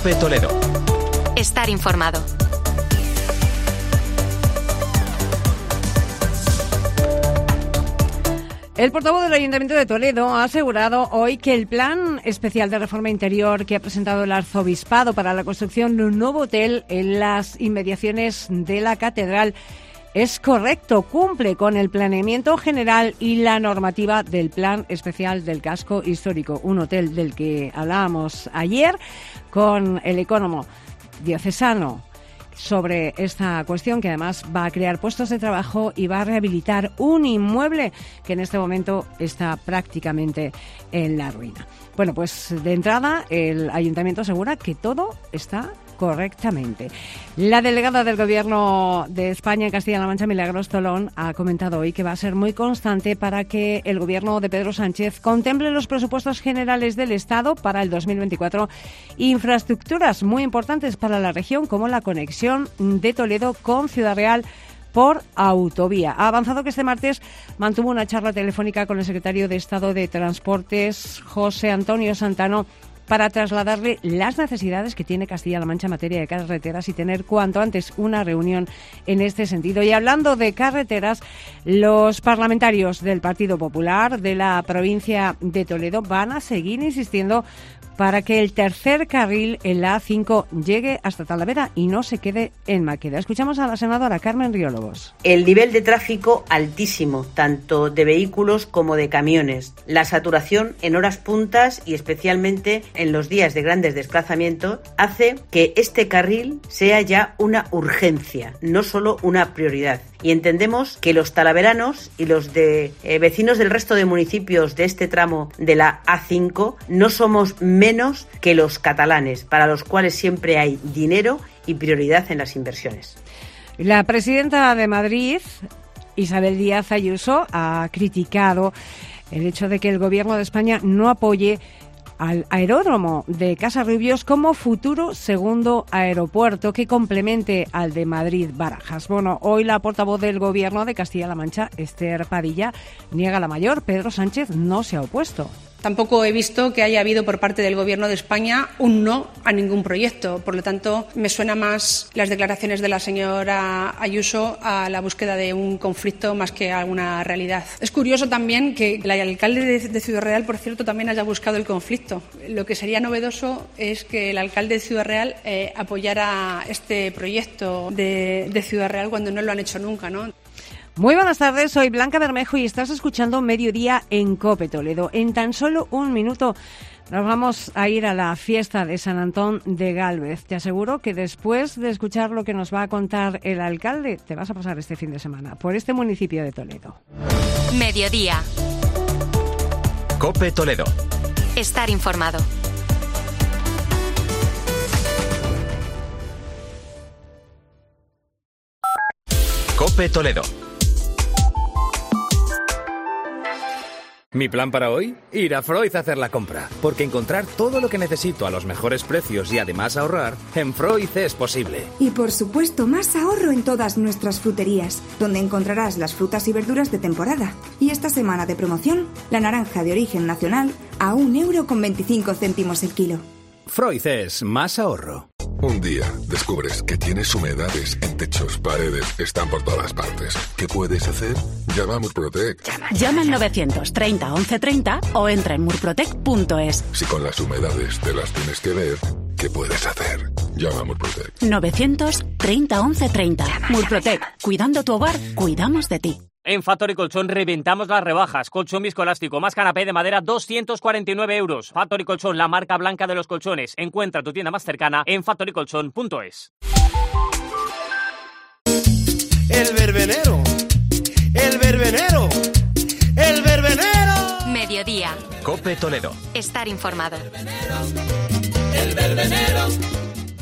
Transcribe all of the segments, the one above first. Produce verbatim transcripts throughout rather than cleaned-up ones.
COPE Toledo. Estar informado. El portavoz del Ayuntamiento de Toledo ha asegurado hoy que el plan especial de reforma interior que ha presentado el Arzobispado para la construcción de un nuevo hotel en las inmediaciones de la Catedral es correcto, cumple con el planeamiento general y la normativa del Plan Especial del Casco Histórico, un hotel del que hablábamos ayer con el ecónomo diocesano sobre esta cuestión, que además va a crear puestos de trabajo y va a rehabilitar un inmueble que en este momento está prácticamente en la ruina. Bueno, pues de entrada el Ayuntamiento asegura que todo está correctamente. La delegada del Gobierno de España en Castilla-La Mancha, Milagros Tolón, ha comentado hoy que va a ser muy constante para que el Gobierno de Pedro Sánchez contemple los presupuestos generales del Estado para el dos mil veinticuatro infraestructuras muy importantes para la región, como la conexión de Toledo con Ciudad Real por autovía. Ha avanzado que este martes mantuvo una charla telefónica con el secretario de Estado de Transportes, José Antonio Santano, para trasladarle las necesidades que tiene Castilla-La Mancha en materia de carreteras y tener cuanto antes una reunión en este sentido. Y hablando de carreteras, los parlamentarios del Partido Popular de la provincia de Toledo van a seguir insistiendo para que el tercer carril en la A cinco llegue hasta Talavera y no se quede en Maqueda. Escuchamos a la senadora Carmen Riólogos. El nivel de tráfico altísimo, tanto de vehículos como de camiones. La saturación en horas puntas y especialmente en los días de grandes desplazamientos hace que este carril sea ya una urgencia, no solo una prioridad. Y entendemos que los talaveranos y los de eh, vecinos del resto de municipios de este tramo de la A cinco no somos menos que los catalanes, para los cuales siempre hay dinero y prioridad en las inversiones. La presidenta de Madrid, Isabel Díaz Ayuso, ha criticado el hecho de que el Gobierno de España no apoye al aeródromo de Casarrubios como futuro segundo aeropuerto que complemente al de Madrid-Barajas. Bueno, hoy la portavoz del Gobierno de Castilla-La Mancha, Esther Padilla, niega la mayor. Pedro Sánchez no se ha opuesto. Tampoco he visto que haya habido por parte del Gobierno de España un no a ningún proyecto. Por lo tanto, me suena más las declaraciones de la señora Ayuso a la búsqueda de un conflicto más que a alguna realidad. Es curioso también que el alcalde de, de Ciudad Real, por cierto, también haya buscado el conflicto. Lo que sería novedoso es que el alcalde de Ciudad Real eh, apoyara este proyecto de, de Ciudad Real cuando no lo han hecho nunca, ¿no? Muy buenas tardes, soy Blanca Bermejo y estás escuchando Mediodía en COPE Toledo. En tan solo un minuto nos vamos a ir a la fiesta de San Antón de Gálvez. Te aseguro que después de escuchar lo que nos va a contar el alcalde, te vas a pasar este fin de semana por este municipio de Toledo. Mediodía. COPE Toledo. Estar informado. COPE Toledo. Mi plan para hoy, ir a Freud a hacer la compra, porque encontrar todo lo que necesito a los mejores precios y además ahorrar, en Freud es posible. Y por supuesto, más ahorro en todas nuestras fruterías, donde encontrarás las frutas y verduras de temporada. Y esta semana de promoción, la naranja de origen nacional a un euro con veinticinco céntimos el kilo. Freud es más ahorro. Un día descubres que tienes humedades en techos, paredes, están por todas partes. ¿Qué puedes hacer? Llama a Murprotec. Llama, Llama al novecientos treinta once treinta o entra en murprotec punto es. Si con las humedades te las tienes que ver, ¿qué puedes hacer? Llama a Murprotec. novecientos treinta once treinta. Llama, Murprotec. Llama, llama. Cuidando tu hogar, cuidamos de ti. En Factory Colchón reventamos las rebajas. Colchón viscoelástico más canapé de madera, doscientos cuarenta y nueve euros. Factory Colchón, la marca blanca de los colchones. Encuentra tu tienda más cercana en factory colchón punto es. El verbenero, el verbenero, el verbenero. Mediodía. COPE Toledo. Estar informado. El verbenero,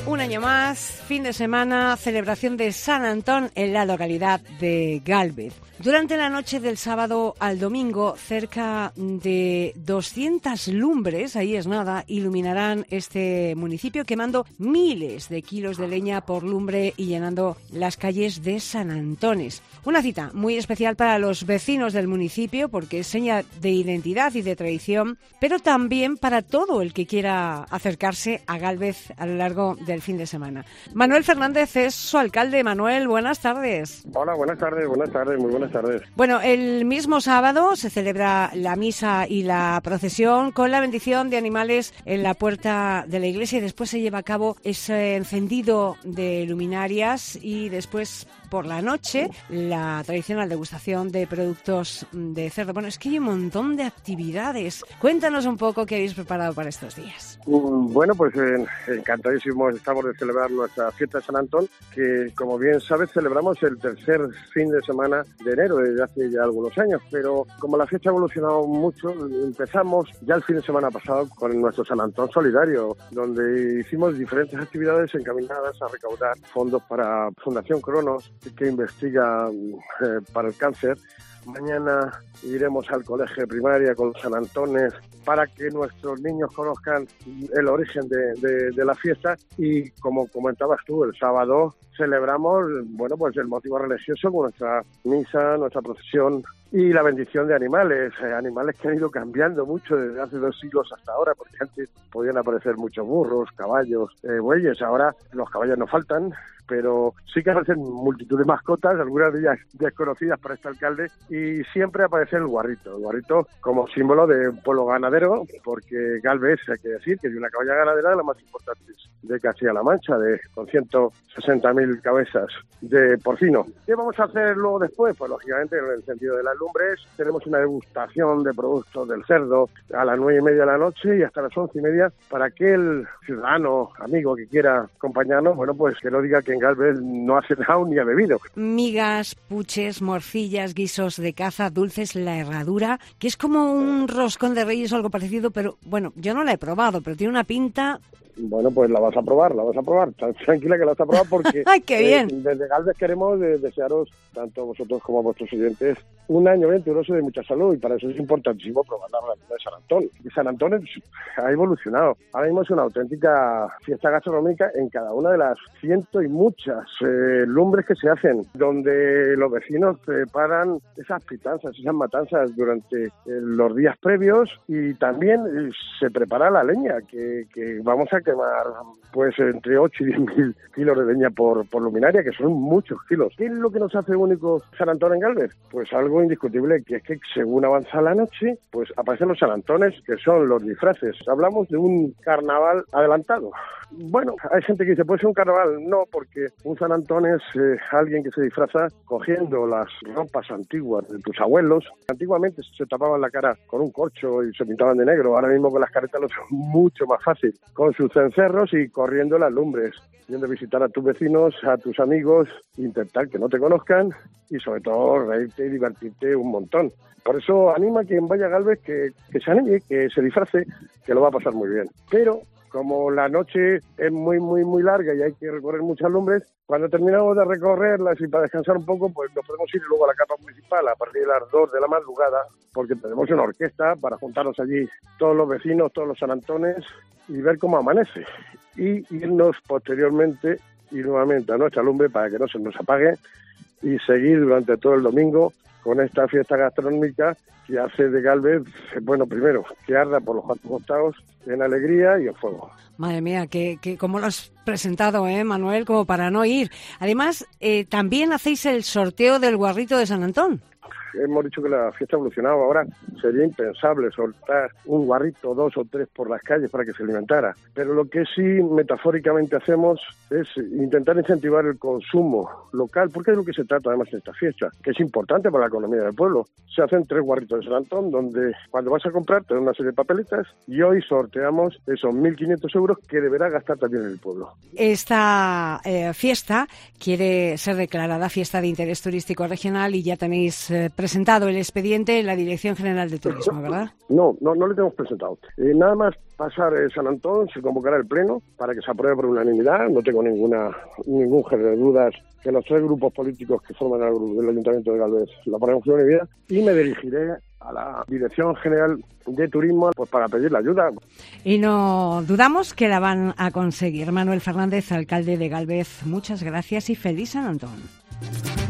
Un año más, fin de semana, celebración de San Antón en la localidad de Gálvez. Durante la noche del sábado al domingo, cerca de doscientas lumbres, ahí es nada, iluminarán este municipio quemando miles de kilos de leña por lumbre y llenando las calles de San Antones. Una cita muy especial para los vecinos del municipio porque es seña de identidad y de tradición, pero también para todo el que quiera acercarse a Gálvez a lo largo del fin de semana. Manuel Fernández es su alcalde. Manuel, buenas tardes. Hola, buenas tardes, buenas tardes, muy buenas tardes. Bueno, el mismo sábado se celebra la misa y la procesión con la bendición de animales en la puerta de la iglesia y después se lleva a cabo ese encendido de luminarias y después por la noche la tradicional degustación de productos de cerdo. Bueno, es que hay un montón de actividades. Cuéntanos un poco qué habéis preparado para estos días. Bueno, pues eh, encantadísimos estamos de celebrar nuestra fiesta de San Antón, que como bien sabes celebramos el tercer fin de semana de enero desde hace ya algunos años, pero como la fiesta ha evolucionado mucho, empezamos ya el fin de semana pasado con nuestro San Antón Solidario, donde hicimos diferentes actividades encaminadas a recaudar fondos para Fundación Cronos, que investiga eh, para el cáncer. Mañana iremos al colegio de primaria con los San Antones para que nuestros niños conozcan el origen de, de, de la fiesta y, como comentabas tú, el sábado celebramos, bueno, pues el motivo religioso con nuestra misa, nuestra procesión y la bendición de animales, eh, animales que han ido cambiando mucho desde hace dos siglos hasta ahora, porque antes podían aparecer muchos burros, caballos, eh, bueyes, ahora los caballos no faltan, pero sí que aparecen multitud de mascotas, algunas de ellas desconocidas para este alcalde, y siempre aparece el guarrito, el guarrito como símbolo de un pueblo ganadero, porque Gálvez, hay que decir, que es una caballa ganadera de las más importantes de Castilla-La Mancha, de, con ciento sesenta mil cabezas de porcino. ¿Qué vamos a hacer luego después? Pues lógicamente en el sentido de las lumbres tenemos una degustación de productos del cerdo a las nueve y media de la noche y hasta las once y media para que el ciudadano, amigo que quiera acompañarnos, bueno, pues que no diga que en Gálvez no ha cenado ni ha bebido. Migas, puches, morcillas, guisos de caza, dulces, la herradura, que es como un roscón de reyes o algo parecido, pero bueno, yo no la he probado, pero tiene una pinta... Bueno, pues la vas a probar, la vas a probar. Tranquila que la vas a probar porque ¡ay, qué bien! Eh, desde Gálvez queremos de, desearos, tanto a vosotros como a vuestros oyentes, un año venturoso de mucha salud y para eso es importantísimo probar la realidad de San Antón. Y San Antón es, ha evolucionado. Ahora mismo es una auténtica fiesta gastronómica en cada una de las ciento y muchas eh, lumbres que se hacen, donde los vecinos preparan esas pitanzas, esas matanzas durante eh, los días previos y también eh, se prepara la leña, que, que vamos a quemar pues entre ocho y diez mil kilos de leña por, por luminaria, que son muchos kilos. ¿Qué es lo que nos hace únicos San Antón en Gálvez? Pues algo indiscutible, que es que según avanza la noche, pues aparecen los San Antones, que son los disfraces. Hablamos de un carnaval adelantado. Bueno, hay gente que dice, ¿puede ser un carnaval? No, porque un San Antón es eh, alguien que se disfraza cogiendo las ropas antiguas de tus abuelos. Antiguamente se tapaban la cara con un corcho y se pintaban de negro. Ahora mismo con las caretas lo es mucho más fácil. Con sus cencerros y corriendo las lumbres, yendo a visitar a tus vecinos, a tus amigos, intentar que no te conozcan y sobre todo reírte y divertirte un montón. Por eso anima a quien vaya a Gálvez que, que se anime, que se disfrace, que lo va a pasar muy bien. Pero como la noche es muy, muy, muy larga y hay que recorrer muchas lumbres, cuando terminamos de recorrerlas y para descansar un poco, pues nos podemos ir luego a la capa municipal a partir de las dos de la madrugada, porque tenemos una orquesta para juntarnos allí todos los vecinos, todos los San Antones y ver cómo amanece. Y irnos posteriormente y nuevamente a nuestra lumbre para que no se nos apague y seguir durante todo el domingo con esta fiesta gastronómica que hace de Gálvez, bueno, primero, que arda por los cuatro costados en alegría y en fuego. Madre mía, que, que cómo lo has presentado, ¿eh, Manuel? Como para no ir. Además, eh, también hacéis el sorteo del guarrito de San Antón. Hemos dicho que la fiesta ha evolucionado. Ahora sería impensable soltar un guarrito, dos o tres por las calles para que se alimentara. Pero lo que sí metafóricamente hacemos es intentar incentivar el consumo local, porque es lo que se trata además en esta fiesta, que es importante para la economía del pueblo. Se hacen tres guarritos de San Antón, donde cuando vas a comprar te dan una serie de papeletas y hoy sorteamos esos mil quinientos euros que deberá gastar también el pueblo. Esta eh, fiesta quiere ser declarada fiesta de interés turístico regional y ya tenéis eh, presentado el expediente en la Dirección General de Turismo, ¿verdad? No, no, no le tenemos presentado. Eh, nada más pasar eh, San Antón, se convocará el Pleno para que se apruebe por unanimidad. No tengo ninguna ningún género de dudas que los tres grupos políticos que forman el, el Ayuntamiento de Gálvez la ponemos por unanimidad, y me dirigiré a la Dirección General de Turismo pues para pedir la ayuda. Y no dudamos que la van a conseguir. Manuel Fernández, alcalde de Gálvez, muchas gracias y feliz San Antón.